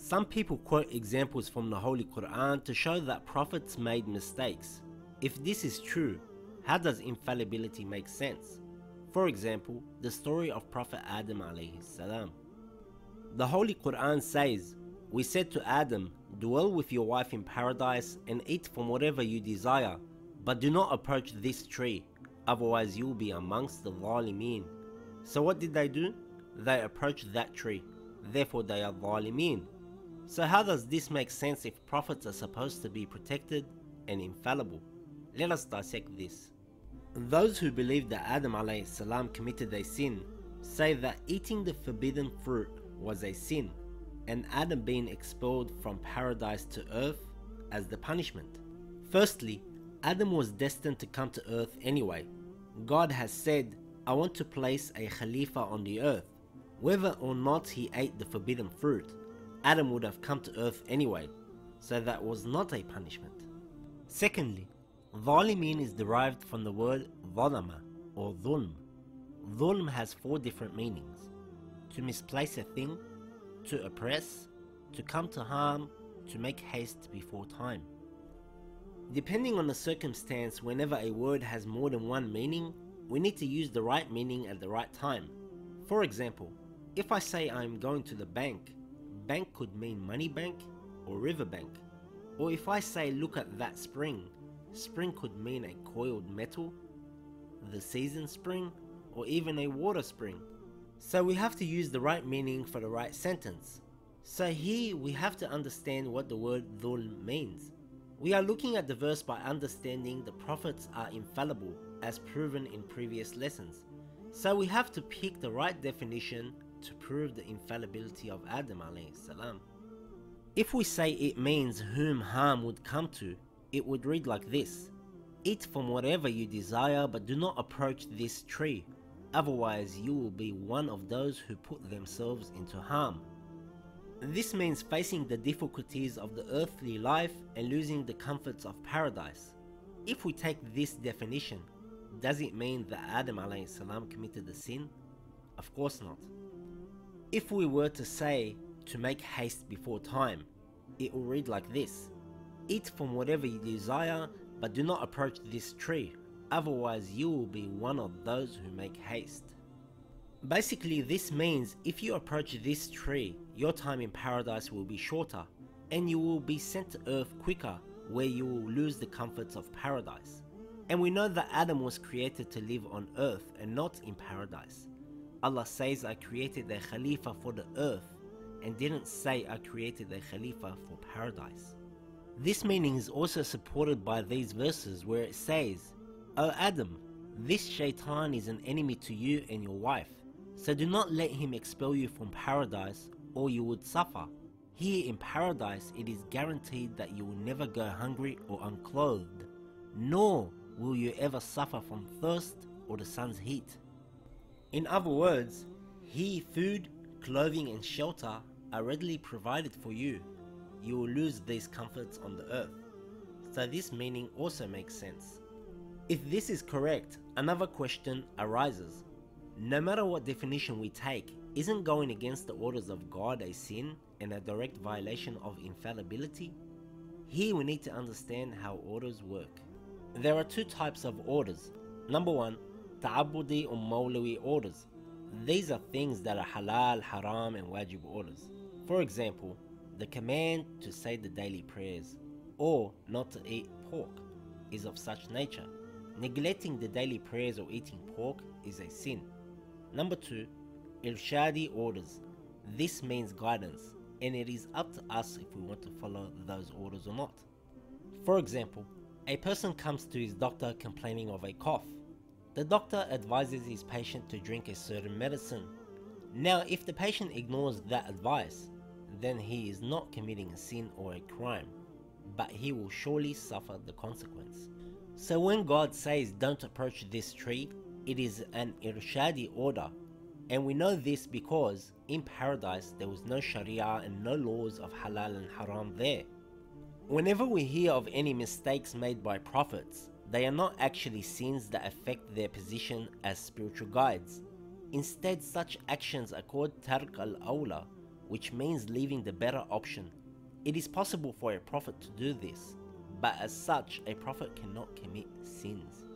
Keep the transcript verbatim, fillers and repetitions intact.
Some people quote examples from the Holy Quran to show that prophets made mistakes. If this is true, how does infallibility make sense? For example, the story of Prophet Adam alayhi salam. The Holy Quran says, "We said to Adam, dwell with your wife in paradise and eat from whatever you desire, but do not approach this tree, otherwise you will be amongst the zalimeen." So what did they do? They approached that tree, therefore they are zalimeen. So how does this make sense if prophets are supposed to be protected and infallible? Let us dissect this. Those who believe that Adam alayhi salam committed a sin say that eating the forbidden fruit was a sin, and Adam being expelled from paradise to earth as the punishment. Firstly, Adam was destined to come to earth anyway. God has said, "I want to place a Khalifa on the earth." Whether or not he ate the forbidden fruit, Adam would have come to earth anyway, so that was not a punishment. Secondly, Zalimeen is derived from the word Zalama or Dhulm. Dhulm has four different meanings: to misplace a thing, to oppress, to come to harm, to make haste before time. Depending on the circumstance, whenever a word has more than one meaning, we need to use the right meaning at the right time. For example, if I say I am going to the bank, bank could mean money bank or river bank. Or if I say look at that spring, spring could mean a coiled metal, the season spring, or even a water spring. So we have to use the right meaning for the right sentence. So here we have to understand what the word dhulm means. We are looking at the verse by understanding the prophets are infallible as proven in previous lessons. So we have to pick the right definition to prove the infallibility of Adam alayhi salam. If we say it means whom harm would come to, it would read like this: "Eat from whatever you desire, but do not approach this tree, otherwise you will be one of those who put themselves into harm." This means facing the difficulties of the earthly life and losing the comforts of paradise. If we take this definition, does it mean that Adam alayhi salam committed a sin? Of course not. If we were to say to make haste before time, it will read like this: "Eat from whatever you desire, but do not approach this tree, otherwise you will be one of those who make haste." Basically, this means if you approach this tree, your time in paradise will be shorter, and you will be sent to earth quicker, where you will lose the comforts of paradise. And we know that Adam was created to live on earth and not in paradise. Allah says, "I created a Khalifa for the earth," and didn't say, "I created a Khalifa for paradise." This meaning is also supported by these verses where it says, "O Adam, this shaitan is an enemy to you and your wife, so do not let him expel you from paradise or you would suffer. Here in paradise it is guaranteed that you will never go hungry or unclothed, nor will you ever suffer from thirst or the sun's heat." In other words, here food, clothing and shelter are readily provided for you. You will lose these comforts on the earth. So this meaning also makes sense. If this is correct, another question arises. No matter what definition we take, isn't going against the orders of God a sin and a direct violation of infallibility? Here we need to understand how orders work. There are two types of orders. Number one, ta'abbudi or mawlawi orders. These are things that are halal, haram and wajib orders. For example, the command to say the daily prayers or not to eat pork is of such nature. Neglecting the daily prayers or eating pork is a sin. Number two, irshadi orders. This means guidance, and it is up to us if we want to follow those orders or not. For example, a person comes to his doctor complaining of a cough. The doctor advises his patient to drink a certain medicine. Now, if the patient ignores that advice, then he is not committing a sin or a crime, but he will surely suffer the consequence. So when God says don't approach this tree, it is an irshadi order, and we know this because in paradise there was no sharia and no laws of halal and haram there. Whenever we hear of any mistakes made by prophets, they are not actually sins that affect their position as spiritual guides. Instead, such actions are called tark al-awla, which means leaving the better option. It is possible for a prophet to do this, but as such, a prophet cannot commit sins.